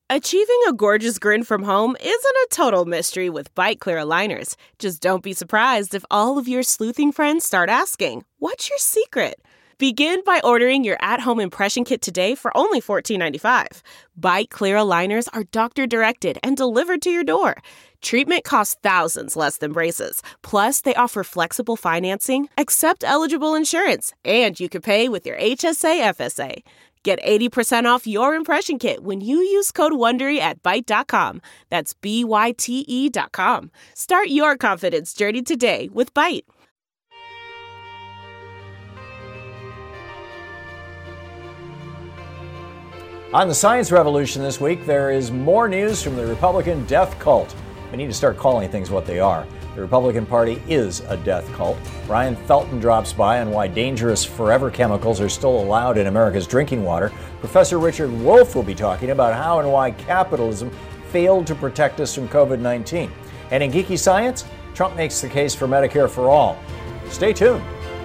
Achieving a gorgeous grin from home isn't a total mystery with Byte Clear aligners. Just don't be surprised if all of your sleuthing friends start asking, "What's your secret?" Begin by ordering your at-home impression kit today for only $14.95. Byte Clear aligners are doctor-directed and delivered to your door. Treatment costs thousands less than braces. Plus, they offer flexible financing, accept eligible insurance, and you can pay with your HSA FSA. Get 80% off your impression kit when you use code WONDERY at Byte.com. That's BYTE.com. Start your confidence journey today with Byte. On the Science Revolution this week, there is more news from the Republican death cult. We need to start calling things what they are. The Republican Party is a death cult. Ryan Felton drops by on why dangerous forever chemicals are still allowed in America's drinking water. Professor Richard Wolff will be talking about how and why capitalism failed to protect us from COVID-19. And in Geeky Science, Trump makes the case for Medicare for all. Stay tuned.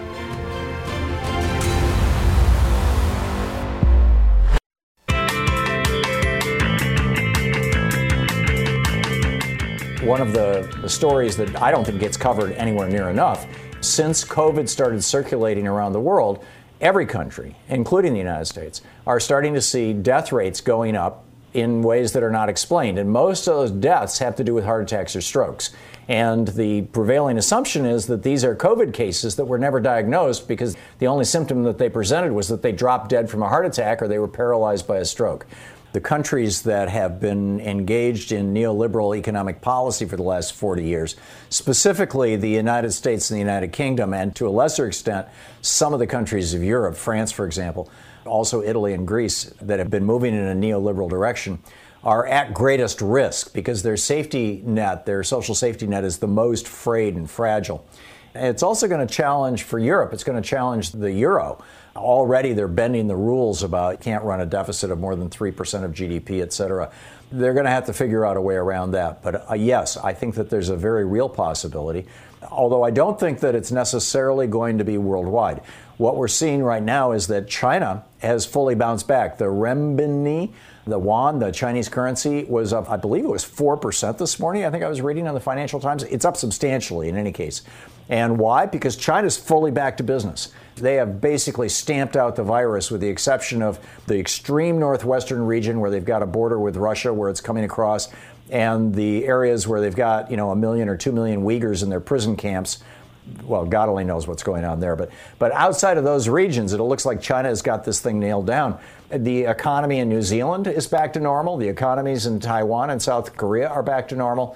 One of the stories that I don't think gets covered anywhere near enough, since COVID started circulating around the world, every country, including the United States, are starting to see death rates going up in ways that are not explained. And most of those deaths have to do with heart attacks or strokes. And the prevailing assumption is that these are COVID cases that were never diagnosed because the only symptom that they presented was that they dropped dead from a heart attack or they were paralyzed by a stroke. The countries that have been engaged in neoliberal economic policy for the last 40 years, specifically the United States and the United Kingdom, and to a lesser extent, some of the countries of Europe, France, for example, also Italy and Greece, that have been moving in a neoliberal direction, are at greatest risk because their safety net, their social safety net, is the most frayed and fragile. And it's also going to challenge, for Europe, it's going to challenge the euro. Already they're bending the rules about can't run a deficit of more than 3% of GDP, et cetera. They're going to have to figure out a way around that. But yes, I think that there's a very real possibility, although I don't think that it's necessarily going to be worldwide. What we're seeing right now is that China has fully bounced back. The renminbi, the yuan, the Chinese currency, was up, I believe it was 4% this morning. I think I was reading on the Financial Times. It's up substantially in any case. And why? Because China's fully back to business. They have basically stamped out the virus with the exception of the extreme northwestern region where they've got a border with Russia where it's coming across, and the areas where they've got, 1 million or 2 million Uyghurs in their prison camps. Well, God only knows what's going on there. But outside of those regions, it looks like China has got this thing nailed down. The economy in New Zealand is back to normal. The economies in Taiwan and South Korea are back to normal.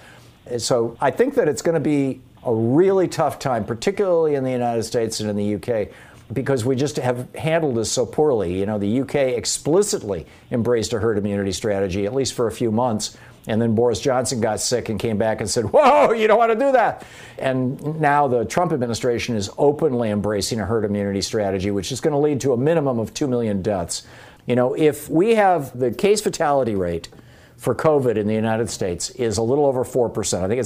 So I think that it's going to be a really tough time, particularly in the United States and in the UK, because we just have handled this so poorly. The UK explicitly embraced a herd immunity strategy, at least for a few months. And then Boris Johnson got sick and came back and said, whoa, you don't want to do that. And now the Trump administration is openly embracing a herd immunity strategy, which is going to lead to a minimum of 2 million deaths. If we have the case fatality rate for COVID in the United States is a little over 4%. I think it's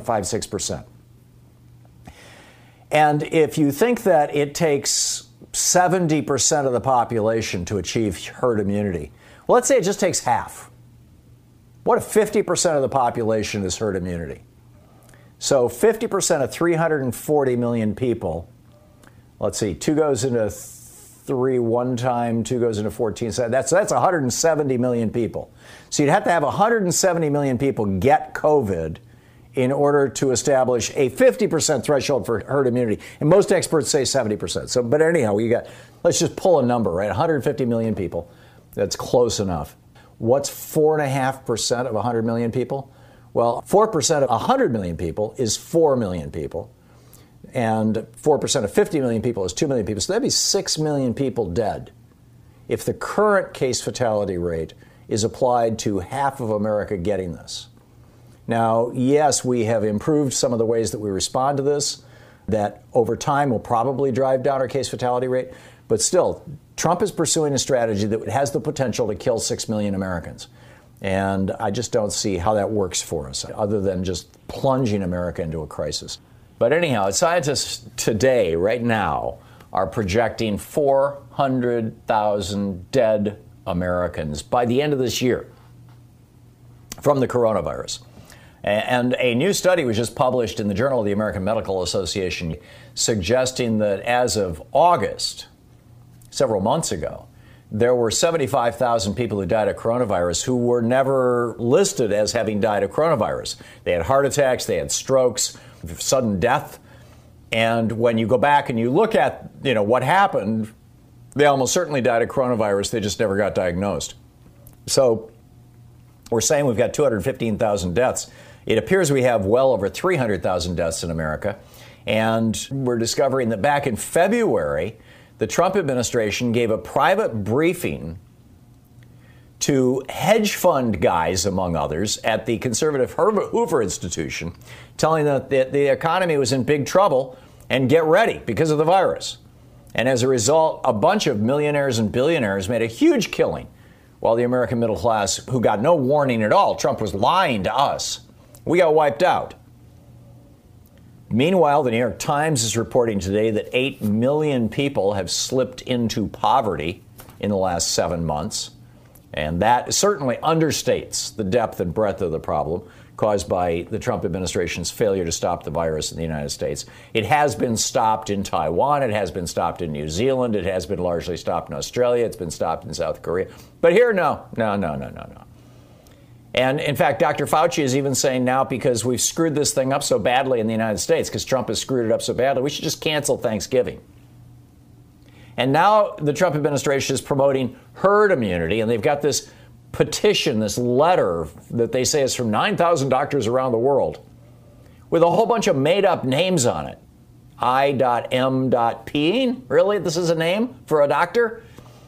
4.56%. And if you think that it takes 70% of the population to achieve herd immunity, well, let's say it just takes half. What if 50% of the population is herd immunity? So 50% of 340 million people, let's see, 2 goes into 3 one time, 2 goes into 14. So that's 170 million people. So you'd have to have 170 million people get COVID in order to establish a 50% threshold for herd immunity. And most experts say 70%. But anyhow, let's just pull a number, right? 150 million people. That's close enough. What's 4.5% of 100 million people? Well, 4% of 100 million people is 4 million people. And 4% of 50 million people is 2 million people. So that'd be 6 million people dead if the current case fatality rate is applied to half of America getting this. Now, yes, we have improved some of the ways that we respond to this, that over time will probably drive down our case fatality rate. But still, Trump is pursuing a strategy that has the potential to kill 6 million Americans. And I just don't see how that works for us, other than just plunging America into a crisis. But anyhow, scientists today, right now, are projecting 400,000 dead Americans by the end of this year. from the coronavirus. And a new study was just published in the Journal of the American Medical Association suggesting that as of August, several months ago, there were 75,000 people who died of coronavirus who were never listed as having died of coronavirus. They had heart attacks, they had strokes, sudden death. And when you go back and you look at, what happened, they almost certainly died of coronavirus. They just never got diagnosed. So we're saying we've got 215,000 deaths. It appears we have well over 300,000 deaths in America. And we're discovering that back in February, the Trump administration gave a private briefing to hedge fund guys, among others, at the conservative Hoover Institution, telling them that the economy was in big trouble and get ready because of the virus. And as a result, a bunch of millionaires and billionaires made a huge killing, while the American middle class, who got no warning at all, Trump was lying to us, we got wiped out. Meanwhile, the New York Times is reporting today that 8 million people have slipped into poverty in the last 7 months. And that certainly understates the depth and breadth of the problem caused by the Trump administration's failure to stop the virus in the United States. It has been stopped in Taiwan. It has been stopped in New Zealand. It has been largely stopped in Australia. It's been stopped in South Korea. But here, no. And in fact, Dr. Fauci is even saying now, because we've screwed this thing up so badly in the United States, because Trump has screwed it up so badly, we should just cancel Thanksgiving. And now the Trump administration is promoting herd immunity, and they've got this petition, this letter that they say is from 9,000 doctors around the world with a whole bunch of made-up names on it. I.M.P. Really? This is a name for a doctor?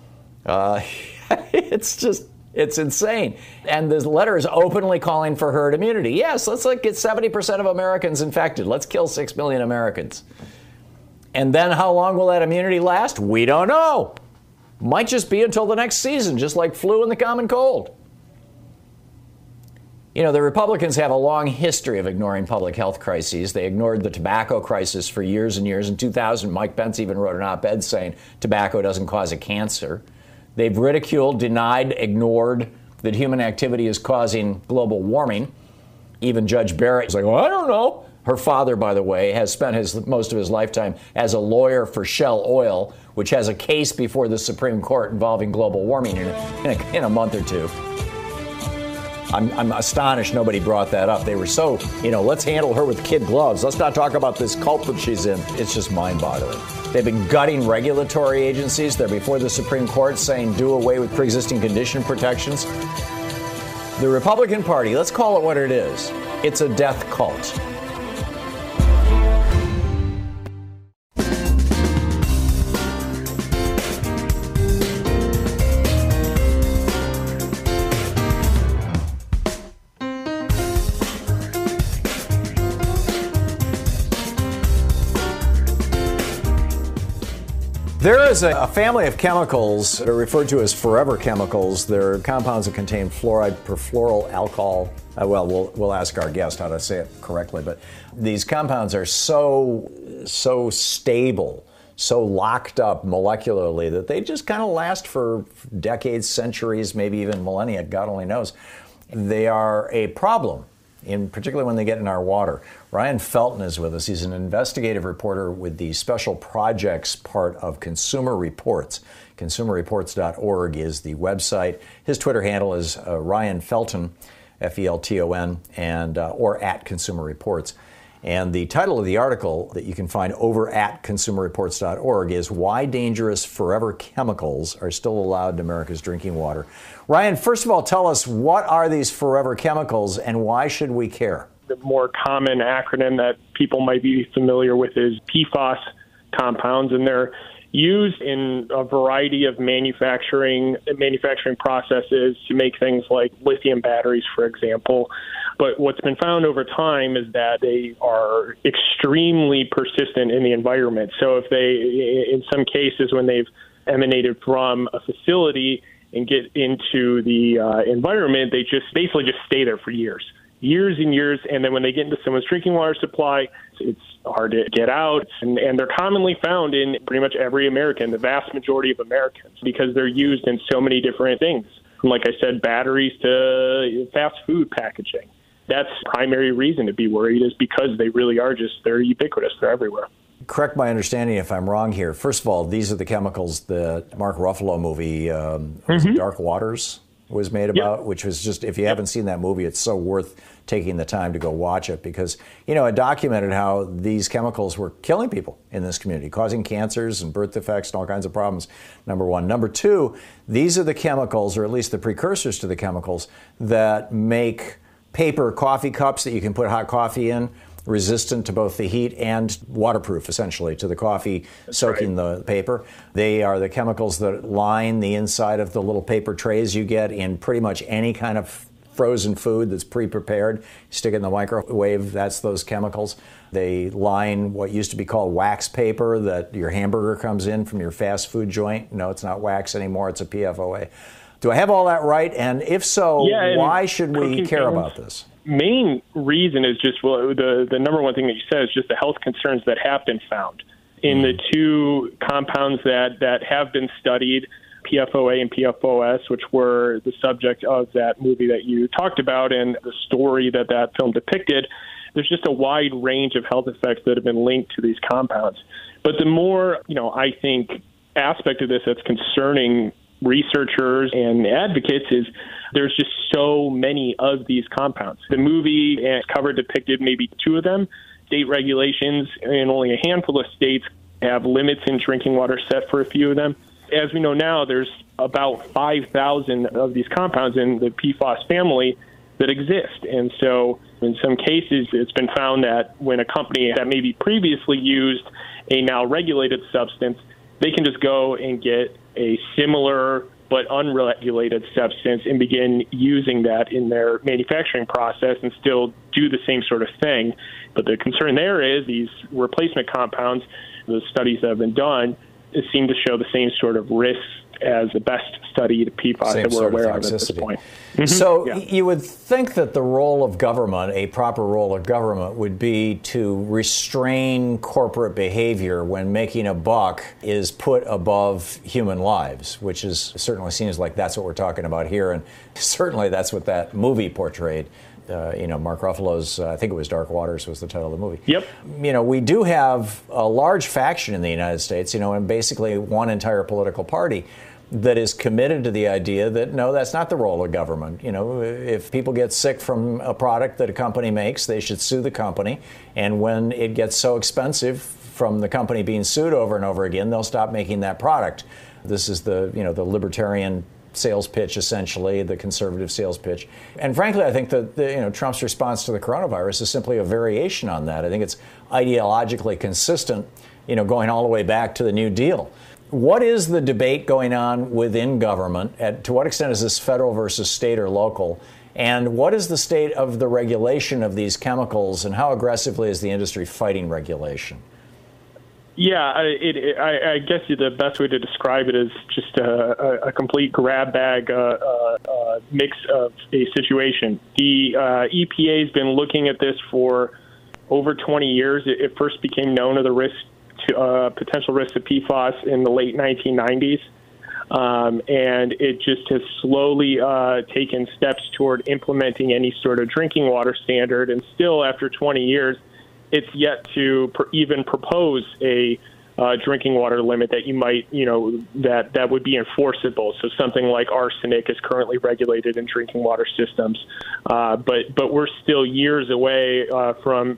It's insane. And this letter is openly calling for herd immunity. Yes, let's get 70% of Americans infected. Let's kill 6 million Americans. And then how long will that immunity last? We don't know. Might just be until the next season, just like flu and the common cold. The Republicans have a long history of ignoring public health crises. They ignored the tobacco crisis for years and years. In 2000, Mike Pence even wrote an op-ed saying tobacco doesn't cause a cancer. They've ridiculed, denied, ignored that human activity is causing global warming. Even Judge Barrett is like, well, I don't know. Her father, by the way, has spent most of his lifetime as a lawyer for Shell Oil, which has a case before the Supreme Court involving global warming in a month or two. I'm astonished nobody brought that up. They were so, let's handle her with kid gloves. Let's not talk about this cult that she's in. It's just mind-boggling. They've been gutting regulatory agencies. They're before the Supreme Court saying do away with pre-existing condition protections. The Republican Party, let's call it what it is. It's a death cult. There is a family of chemicals that are referred to as forever chemicals. They're compounds that contain fluoride, perfluoral alcohol. We'll ask our guest how to say it correctly, but these compounds are so stable, so locked up molecularly that they just kind of last for decades, centuries, maybe even millennia, God only knows. They are a problem, particularly when they get in our water. Ryan Felton is with us. He's an investigative reporter with the special projects part of Consumer Reports. ConsumerReports.org is the website. His Twitter handle is Ryan Felton, Felton, and or at Consumer Reports. And the title of the article that you can find over at ConsumerReports.org is Why Dangerous Forever Chemicals Are Still Allowed in America's Drinking Water. Ryan, first of all, tell us, what are these forever chemicals and why should we care? The more common acronym that people might be familiar with is PFAS compounds, and they're used in a variety of manufacturing processes to make things like lithium batteries, for example. But what's been found over time is that they are extremely persistent in the environment. So if they, in some cases, when they've emanated from a facility and get into the environment, they just basically just stay there for years and years. And then when they get into someone's drinking water supply, it's hard to get out. And they're commonly found in pretty much every American, the vast majority of Americans, because they're used in so many different things. from, like I said, batteries to fast food packaging. That's the primary reason to be worried, is because they really are they're ubiquitous. They're everywhere. Correct my understanding if I'm wrong here. First of all, these are the chemicals the Mark Ruffalo movie, Dark Waters, was made about, which was just, if you haven't seen that movie, it's so worth taking the time to go watch it, because, it documented how these chemicals were killing people in this community, causing cancers and birth defects and all kinds of problems, number one. Number two, these are the chemicals, or at least the precursors to the chemicals, that make paper coffee cups that you can put hot coffee in resistant to both the heat and waterproof, essentially, to the coffee soaking the paper. They are the chemicals that line the inside of the little paper trays you get in pretty much any kind of frozen food that's pre-prepared. Stick it in the microwave, that's those chemicals. They line what used to be called wax paper that your hamburger comes in from your fast food joint. No, it's not wax anymore, it's a PFOA. Do I have all that right? And if so, why should we care about this? Main reason is just, the number one thing that you said is just the health concerns that have been found in the two compounds that have been studied, PFOA and PFOS, which were the subject of that movie that you talked about and the story that film depicted. There's just a wide range of health effects that have been linked to these compounds. But the more, I think, aspect of this that's concerning researchers and advocates is there's just so many of these compounds. The movie cover depicted maybe two of them. State regulations in only a handful of states have limits in drinking water set for a few of them. As we know now, there's about 5,000 of these compounds in the PFOS family that exist. And so in some cases, it's been found that when a company that maybe previously used a now regulated substance, they can just go and get a similar but unregulated substance and begin using that in their manufacturing process and still do the same sort of thing. But the concern there is these replacement compounds, the studies that have been done, seem to show the same sort of risks as the best studied PFAS that we're aware of at this point. So you would think that the role of government, a proper role of government, would be to restrain corporate behavior when making a buck is put above human lives, which certainly seems like that's what we're talking about here, and certainly that's what that movie portrayed. Mark Ruffalo's, I think it was Dark Waters was the title of the movie. Yep. We do have a large faction in the United States, and basically one entire political party that is committed to the idea that, no, that's not the role of government. If people get sick from a product that a company makes, they should sue the company. And when it gets so expensive from the company being sued over and over again, they'll stop making that product. This is the libertarian sales pitch, essentially, the conservative sales pitch. And frankly, I think that Trump's response to the coronavirus is simply a variation on that. I think it's ideologically consistent, going all the way back to the New Deal. What is the debate going on within government? To what extent is this federal versus state or local? And what is the state of the regulation of these chemicals, and how aggressively is the industry fighting regulation? Yeah, I guess the best way to describe it is just a complete grab bag mix of a situation. The EPA has been looking at this for over 20 years. It first became known of the potential risks of PFAS in the late 1990s, and it just has slowly taken steps toward implementing any sort of drinking water standard. And still, after 20 years, it's yet to even propose a drinking water limit that you might, that would be enforceable. So something like arsenic is currently regulated in drinking water systems, but we're still years away from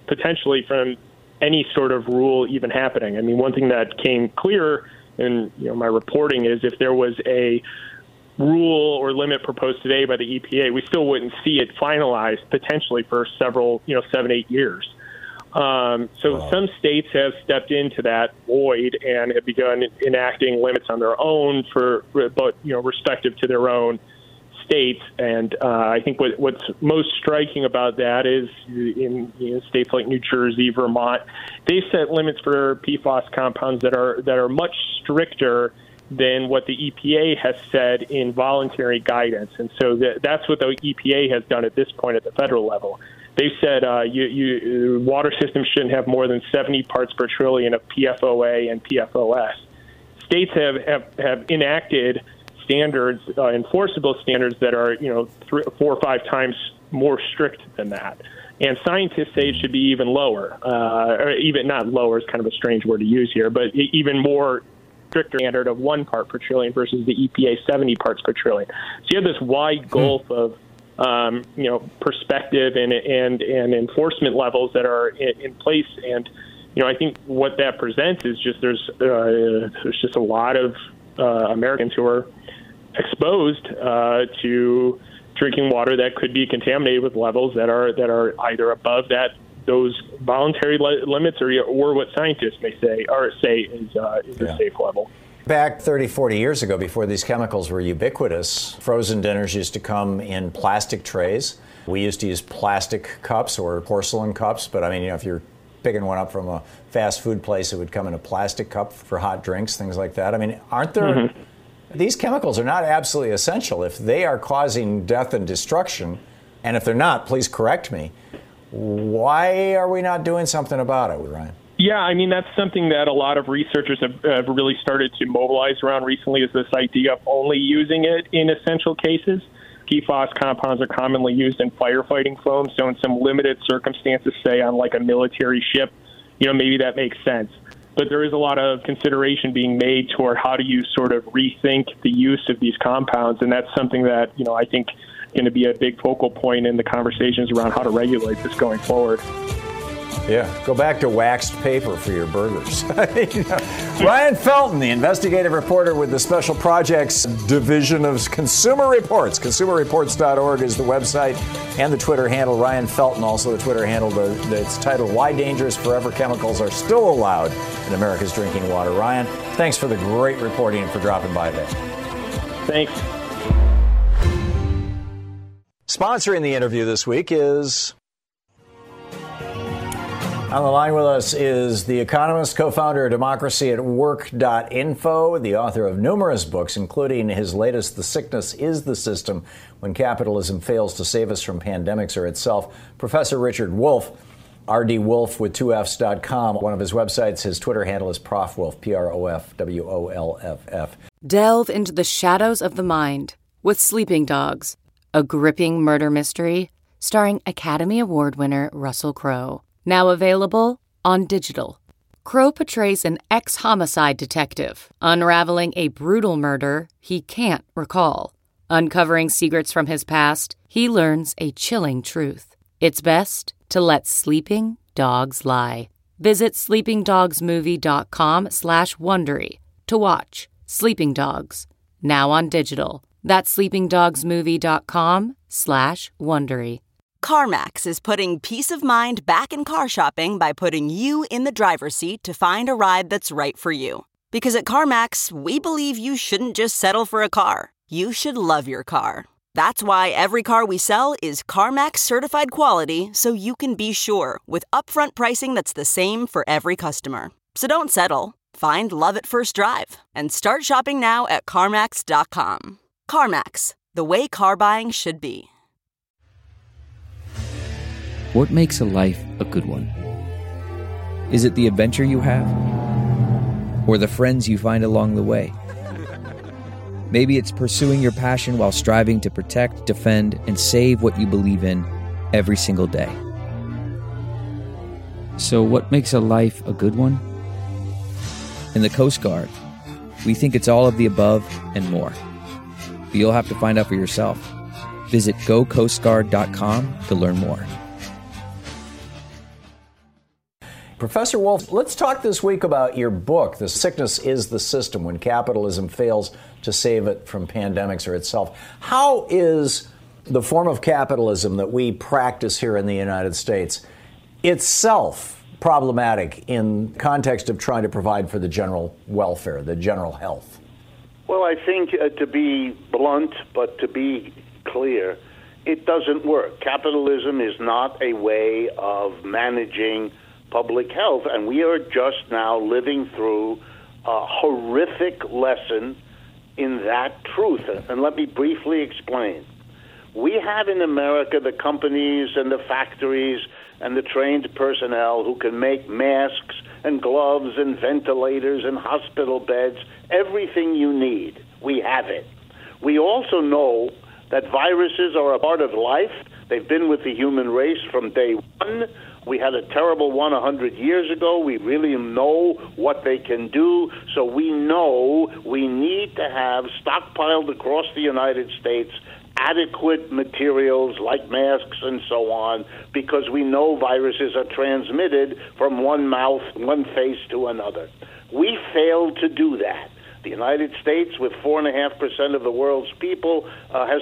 any sort of rule even happening. I mean, one thing that came clear in my reporting is if there was a rule or limit proposed today by the EPA, we still wouldn't see it finalized potentially for several, 7-8 years. Some states have stepped into that void and have begun enacting limits on their own respective to their own states. And I think what's most striking about that is in states like New Jersey, Vermont, they set limits for PFAS compounds that are much stricter than what the EPA has said in voluntary guidance. And so that's what the EPA has done at this point at the federal level. They've said water systems shouldn't have more than 70 parts per trillion of PFOA and PFOS. States have enacted standards, enforceable standards that are, 4 or 5 times more strict than that. And scientists say it should be even lower, or even not lower is kind of a strange word to use here, but even more stricter standard of 1 part per trillion versus the EPA 70 parts per trillion. So you have this wide gulf of perspective and enforcement levels that are in place. And, I think what that presents is just there's just a lot of Americans who are exposed to drinking water that could be contaminated with levels that are either above those voluntary limits or what scientists may say is a safe level. Back 30, 40 years ago, before these chemicals were ubiquitous, frozen dinners used to come in plastic trays. We used to use plastic cups or porcelain cups, but if you're picking one up from a fast food place, it would come in a plastic cup for hot drinks, things like that. Aren't there... Mm-hmm. These chemicals are not absolutely essential. If they are causing death and destruction, and if they're not, please correct me, why are we not doing something about it, Ryan? Yeah, that's something that a lot of researchers have really started to mobilize around recently, is this idea of only using it in essential cases. PFAS compounds are commonly used in firefighting foam, so in some limited circumstances, say on like a military ship, maybe that makes sense. But there is a lot of consideration being made toward how do you sort of rethink the use of these compounds, and that's something that, I think is going to be a big focal point in the conversations around how to regulate this going forward. Yeah, go back to waxed paper for your burgers. Ryan Felton, the investigative reporter with the Special Projects Division of Consumer Reports. ConsumerReports.org is the website and the Twitter handle. Ryan Felton, also the Twitter handle that's titled Why Dangerous Forever Chemicals Are Still Allowed in America's Drinking Water. Ryan, thanks for the great reporting and for dropping by today. Thanks. Sponsoring the interview this week is... On the line with us is The Economist, co-founder of Democracy at Work.info, the author of numerous books, including his latest, The Sickness is the System, When Capitalism Fails to Save Us from Pandemics or Itself. Professor Richard Wolff, rdwolf with 2fs.com. One of his websites, his Twitter handle is Prof Wolff, PROFWOLFF. Delve into the shadows of the mind with Sleeping Dogs, a gripping murder mystery starring Academy Award winner Russell Crowe. Now available on digital. Crowe portrays an ex-homicide detective unraveling a brutal murder he can't recall. Uncovering secrets from his past, he learns a chilling truth. It's best to let sleeping dogs lie. Visit sleepingdogsmovie.com/Wondery to watch Sleeping Dogs, now on digital. That's sleepingdogsmovie.com/Wondery. CarMax is putting peace of mind back in car shopping by putting you in the driver's seat to find a ride that's right for you. Because at CarMax, we believe you shouldn't just settle for a car. You should love your car. That's why every car we sell is CarMax certified quality, so you can be sure with upfront pricing that's the same for every customer. So don't settle. Find love at first drive and start shopping now at CarMax.com. CarMax, the way car buying should be. What makes a life a good one? Is it the adventure you have? Or the friends you find along the way? Maybe it's pursuing your passion while striving to protect, defend, and save what you believe in every single day. So what makes a life a good one? In the Coast Guard, we think it's all of the above and more. But you'll have to find out for yourself. Visit gocoastguard.com to learn more. Professor Wolff, let's talk this week about your book, The Sickness is the System, When Capitalism Fails to Save It from Pandemics or Itself. How is the form of capitalism that we practice here in the United States itself problematic in context of trying to provide for the general welfare, the general health? Well, I think to be blunt, but to be clear, it doesn't work. Capitalism is not a way of managing public health, and we are just now living through a horrific lesson in that truth. And let me briefly explain. We have in America the companies and the factories and the trained personnel who can make masks and gloves and ventilators and hospital beds, everything you need. We have it. We also know that viruses are a part of life. They've been with the human race from day one. We had a terrible one 100 years ago. We really know what they can do. So we know we need to have stockpiled across the United States adequate materials like masks and so on, because we know viruses are transmitted from one mouth, one face to another. We failed to do that. The United States, with 4.5% of the world's people, has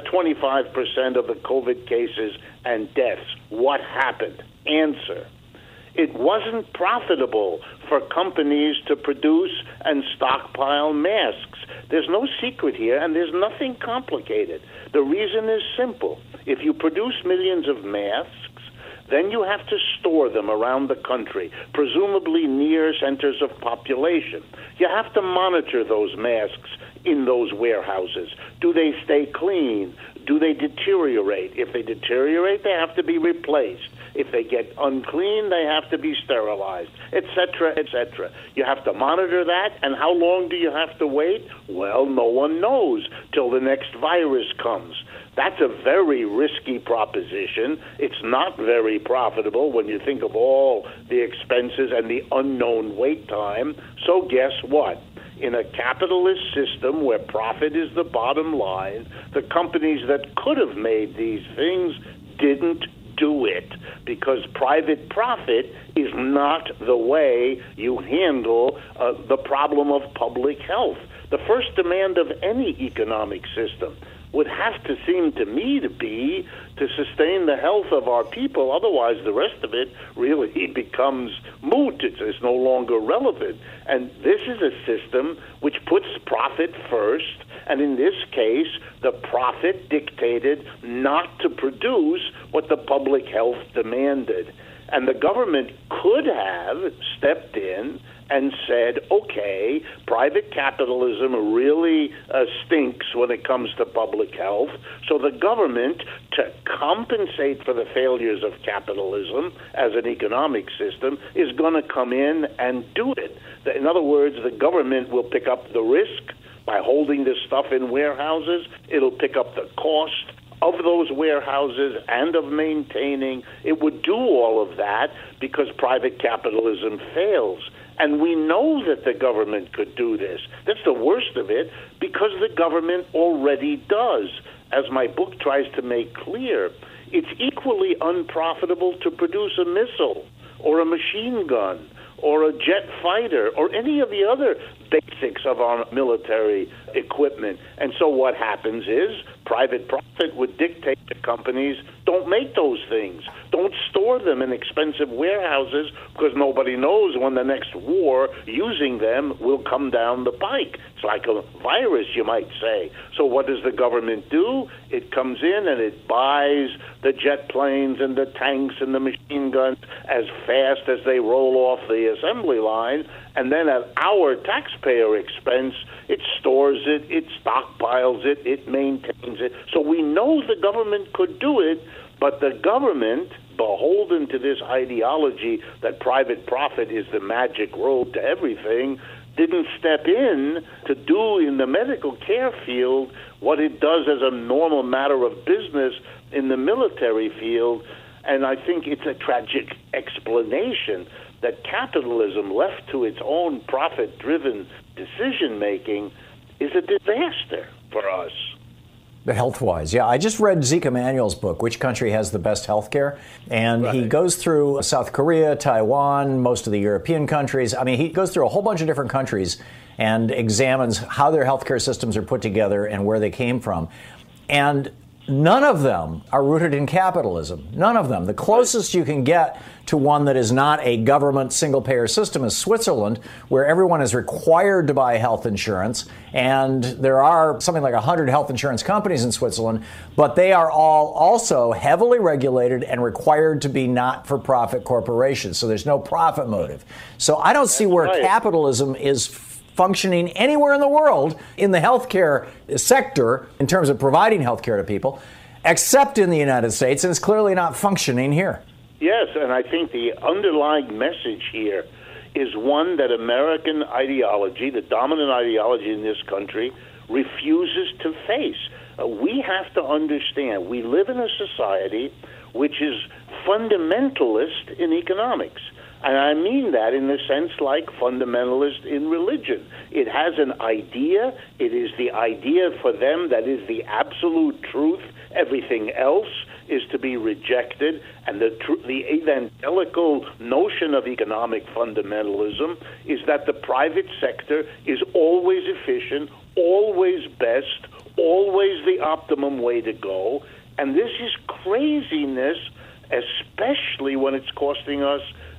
25% of the COVID cases and deaths. What happened? Answer: it wasn't profitable for companies to produce and stockpile masks. There's no secret here, and there's nothing complicated. The reason is simple. If you produce millions of masks, then you have to store them around the country, presumably near centers of population. You have to monitor those masks in those warehouses. Do they stay clean? Do they deteriorate? If they deteriorate, they have to be replaced. If they get unclean, they have to be sterilized, etc., etc. You have to monitor that, and how long do you have to wait? Well, no one knows till the next virus comes. That's a very risky proposition. It's not very profitable when you think of all the expenses and the unknown wait time. So guess what? In a capitalist system where profit is the bottom line, the companies that could have made these things didn't do it, because private profit is not the way you handle the problem of public health. The first demand of any economic system would have to seem to me to be to sustain the health of our people. Otherwise, the rest of it really becomes moot. It's no longer relevant. And this is a system which puts profit first. And in this case, the profit dictated not to produce what the public health demanded. And the government could have stepped in and said, okay, private capitalism really stinks when it comes to public health. So the government, to compensate for the failures of capitalism as an economic system, is going to come in and do it. In other words, the government will pick up the risk by holding this stuff in warehouses. It'll pick up the cost of those warehouses and of maintaining. It would do all of that because private capitalism fails. And we know that the government could do this. That's the worst of it, because the government already does. As my book tries to make clear, it's equally unprofitable to produce a missile or a machine gun or a jet fighter or any of the other basics of our military equipment. And so what happens is private profit would dictate to companies, don't make those things. Don't store them in expensive warehouses, because nobody knows when the next war using them will come down the pike. It's like a virus, you might say. So what does the government do? It comes in and it buys the jet planes and the tanks and the machine guns as fast as they roll off the assembly line, and then at our taxpayer expense, it stores it, it stockpiles it, it maintains it. So we know the government could do it, but the government, beholden to this ideology that private profit is the magic road to everything, didn't step in to do in the medical care field what it does as a normal matter of business in the military field. And I think it's a tragic explanation that capitalism, left to its own profit-driven decision-making, is a disaster for us. Health-wise, yeah. I just read Zeke Emanuel's book, Which Country Has the Best Healthcare? And He goes through South Korea, Taiwan, most of the European countries. I mean, he goes through a whole bunch of different countries and examines how their healthcare systems are put together and where they came from. And none of them are rooted in capitalism. None of them. The closest you can get to one that is not a government single-payer system is Switzerland, where everyone is required to buy health insurance. And there are something like 100 health insurance companies in Switzerland, but they are all also heavily regulated and required to be not-for-profit corporations. So there's no profit motive. So I don't see where capitalism is functioning anywhere in the world in the healthcare sector in terms of providing healthcare to people, except in the United States, and it's clearly not functioning here. Yes, and I think the underlying message here is one that American ideology, the dominant ideology in this country, refuses to face. We have to understand we live in a society which is fundamentalist in economics. And I mean that in the sense like fundamentalist in religion. It has an idea. It is the idea for them that is the absolute truth. Everything else is to be rejected. And the evangelical notion of economic fundamentalism is that the private sector is always efficient, always best, always the optimum way to go. And this is craziness, especially when it's costing us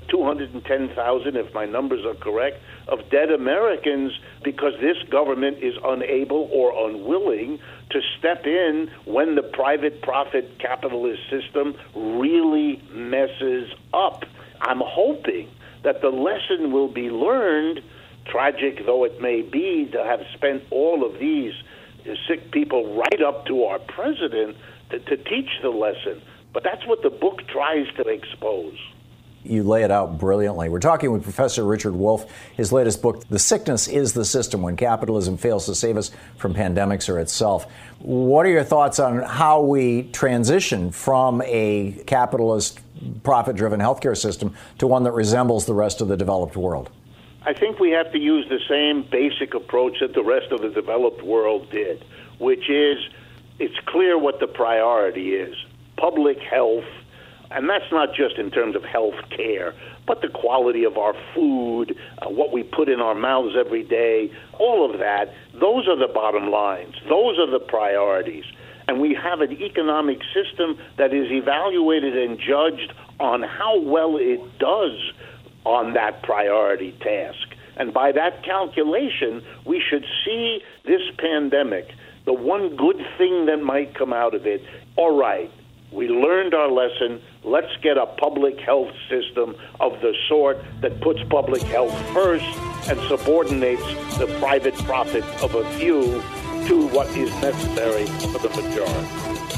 210,000, if my numbers are correct, of dead Americans because this government is unable or unwilling to step in when the private profit capitalist system really messes up. I'm hoping that the lesson will be learned, tragic though it may be to have spent all of these sick people right up to our president to teach the lesson. But that's what the book tries to expose. You lay it out brilliantly. We're talking with Professor Richard Wolff. His latest book, The Sickness is the System, When Capitalism Fails to Save Us from Pandemics or Itself. What are your thoughts on how we transition from a capitalist, profit-driven healthcare system to one that resembles the rest of the developed world? I think we have to use the same basic approach that the rest of the developed world did, which is it's clear what the priority is. Public health. And that's not just in terms of health care, but the quality of our food, what we put in our mouths every day, all of that. Those are the bottom lines. Those are the priorities. And we have an economic system that is evaluated and judged on how well it does on that priority task. And by that calculation, we should see this pandemic, the one good thing that might come out of it, all right, we learned our lesson. Let's get a public health system of the sort that puts public health first and subordinates the private profit of a few to what is necessary for the majority.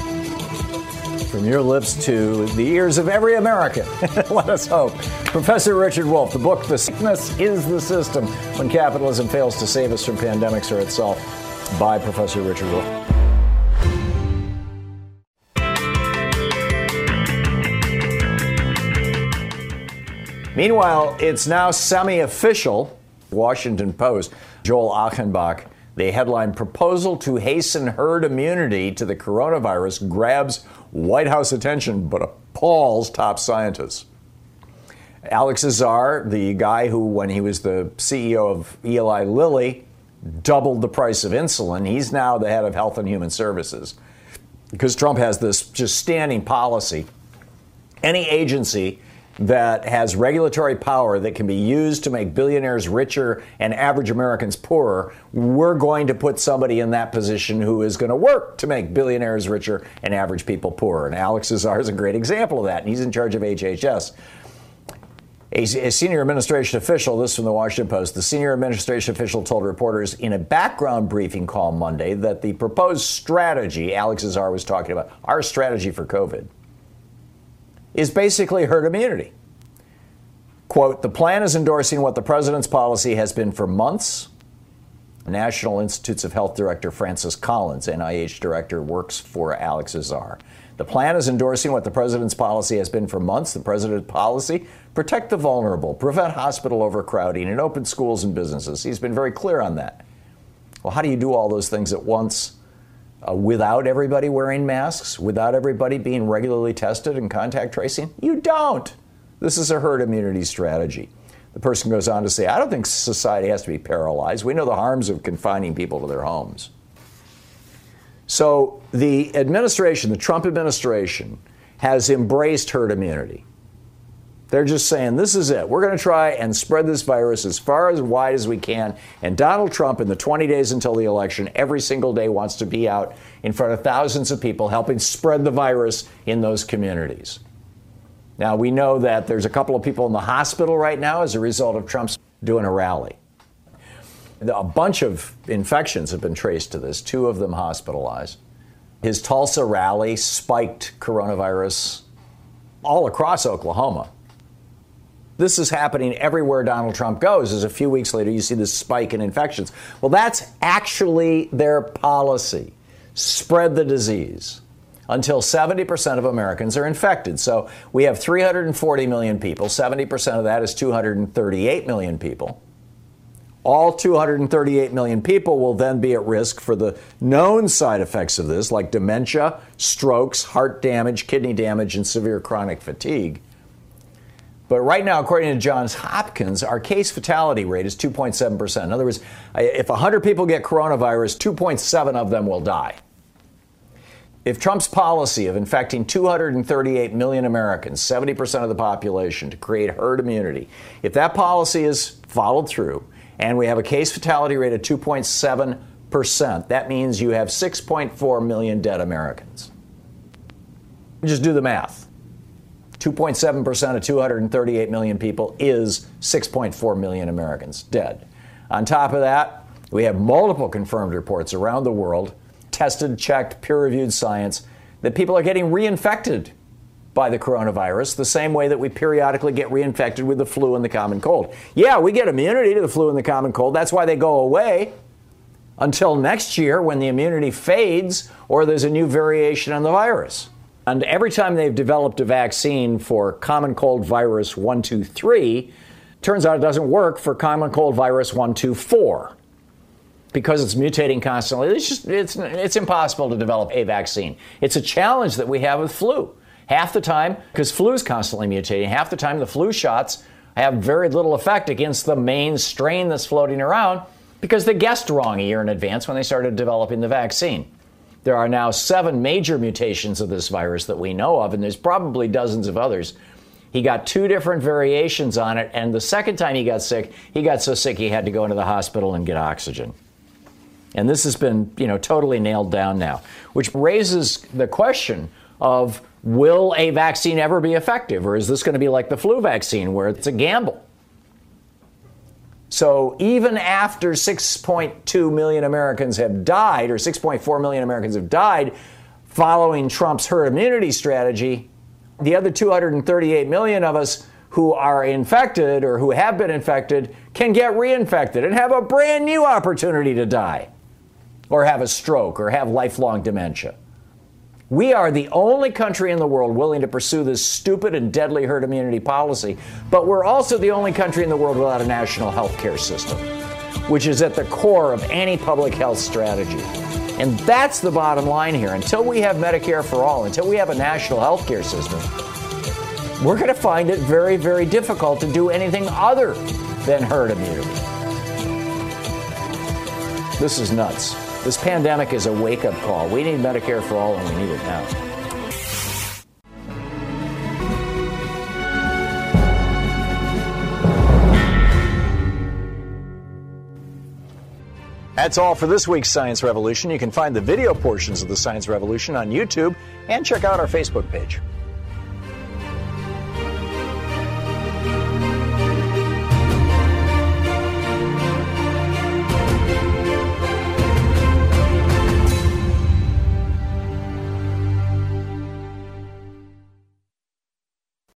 From your lips to the ears of every American, let us hope. Professor Richard Wolff, the book, The Sickness is the System, When Capitalism Fails to Save Us from Pandemics or Itself, by Professor Richard Wolff. Meanwhile, it's now semi-official. Washington Post, Joel Achenbach, the headline, Proposal to Hasten Herd Immunity to the Coronavirus Grabs White House Attention but Appalls Top Scientists. Alex Azar, the guy who, when he was the CEO of Eli Lilly, doubled the price of insulin, he's now the head of Health and Human Services. Because Trump has this just standing policy. Any agency that has regulatory power that can be used to make billionaires richer and average Americans poorer, we're going to put somebody in that position who is going to work to make billionaires richer and average people poorer. And Alex Azar is a great example of that, and he's in charge of HHS. A senior administration official, this from the Washington Post, the senior administration official told reporters in a background briefing call Monday that the proposed strategy Alex Azar was talking about, our strategy for COVID, is basically herd immunity. Quote, the plan is endorsing what the president's policy has been for months. National Institutes of Health Director Francis Collins, NIH director, works for Alex Azar. The plan is endorsing what the president's policy has been for months. The president's policy, protect the vulnerable, prevent hospital overcrowding, and open schools and businesses. He's been very clear on that. Well, how do you do all those things at once? Without everybody wearing masks, without everybody being regularly tested and contact tracing? You don't. This is a herd immunity strategy. The person goes on to say, I don't think society has to be paralyzed. We know the harms of confining people to their homes. So the administration, the Trump administration, has embraced herd immunity. They're just saying, this is it. We're going to try and spread this virus as far as wide as we can. And Donald Trump, in the 20 days until the election, every single day wants to be out in front of thousands of people helping spread the virus in those communities. Now, we know that there's a couple of people in the hospital right now as a result of Trump's doing a rally. A bunch of infections have been traced to this, 2 of them hospitalized. His Tulsa rally spiked coronavirus all across Oklahoma. This is happening everywhere Donald Trump goes. As a few weeks later, you see this spike in infections. Well, that's actually their policy. spread the disease until 70% of Americans are infected. So we have 340 million people. 70% of that is 238 million people. All 238 million people will then be at risk for the known side effects of this, like dementia, strokes, heart damage, kidney damage, and severe chronic fatigue. But right now, according to Johns Hopkins, our case fatality rate is 2.7%. In other words, if 100 people get coronavirus, 2.7 of them will die. If Trump's policy of infecting 238 million Americans, 70% of the population, to create herd immunity, if that policy is followed through, and we have a case fatality rate of 2.7%. That means you have 6.4 million dead Americans. Just do the math. 2.7% of 238 million people is 6.4 million Americans dead. On top of that, we have multiple confirmed reports around the world, tested, checked, peer-reviewed science, that people are getting reinfected by the coronavirus the same way that we periodically get reinfected with the flu and the common cold. Yeah, we get immunity to the flu and the common cold. That's why they go away until next year when the immunity fades or there's a new variation in the virus. And every time they've developed a vaccine for common cold virus 123, turns out it doesn't work for common cold virus 124 because it's mutating constantly. It's impossible to develop a vaccine. It's a challenge that we have with flu. Half the time, because flu is constantly mutating, half the time the flu shots have very little effect against the main strain that's floating around because they guessed wrong a year in advance when they started developing the vaccine. There are now 7 major mutations of this virus that we know of, and there's probably dozens of others. He got 2 different variations on it, and the second time he got sick, he got so sick he had to go into the hospital and get oxygen. And this has been, totally nailed down now, which raises the question of, will a vaccine ever be effective, or is this going to be like the flu vaccine where it's a gamble? So even after 6.2 million Americans have died, or 6.4 million Americans have died following Trump's herd immunity strategy, the other 238 million of us who are infected or who have been infected can get reinfected and have a brand new opportunity to die or have a stroke or have lifelong dementia. We are the only country in the world willing to pursue this stupid and deadly herd immunity policy, but we're also the only country in the world without a national health care system, which is at the core of any public health strategy. And that's the bottom line here. Until we have Medicare for all, until we have a national health care system, we're going to find it very, very difficult to do anything other than herd immunity. This is nuts. This pandemic is a wake-up call. We need Medicare for all, and we need it now. That's all for this week's Science Revolution. You can find the video portions of the Science Revolution on YouTube and check out our Facebook page.